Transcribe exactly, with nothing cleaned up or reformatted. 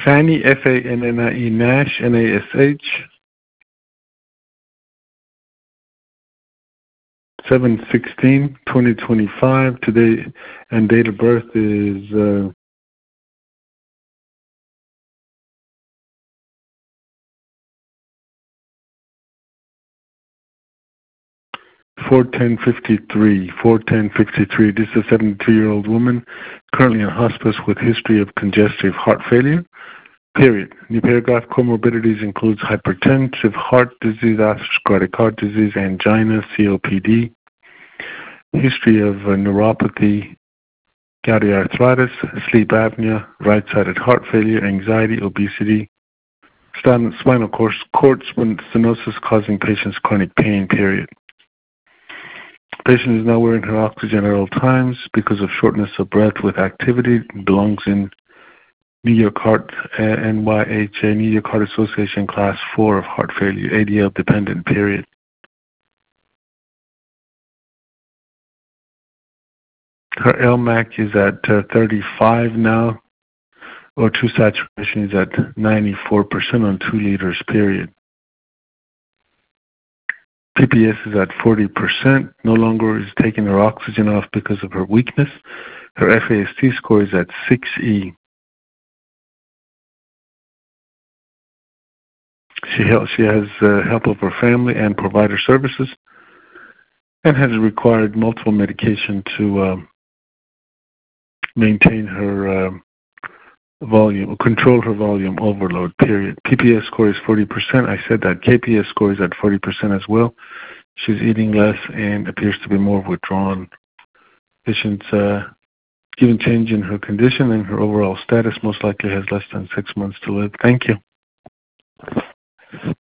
Fanny, F A N N I E, Nash, N A S H. seven sixteen twenty twenty-five. Today and date of birth is uh, four ten fifty-three. four ten fifty-three. This is a seventy-three-year-old woman currently in hospice with history of congestive heart failure. Period. New paragraph. Comorbidities includes hypertensive heart disease, atherosclerotic heart disease, angina, C O P D. History of uh, neuropathy, gouty arthritis, sleep apnea, right-sided heart failure, anxiety, obesity, spinal cord stenosis causing patients chronic pain, period. Patient is now wearing her oxygen at all times because of shortness of breath with activity, belongs in New York Heart, uh, N Y H A, New York Heart Association Class four of heart failure, A D L dependent, period. Her L M A C is at uh, thirty-five now. O two saturation is at ninety-four percent on two liters, period. P P S is at forty percent. No longer is taking her oxygen off because of her weakness. Her F A S T score is at six E. She, help, she has uh, help of her family and provider services and has required multiple medication to uh, maintain her uh, volume, control her volume overload, period. P P S score is forty percent. I said that K P S score is at forty percent as well. She's eating less and appears to be more withdrawn. Patient's uh, given change in her condition and her overall status most likely has less than six months to live. Thank you.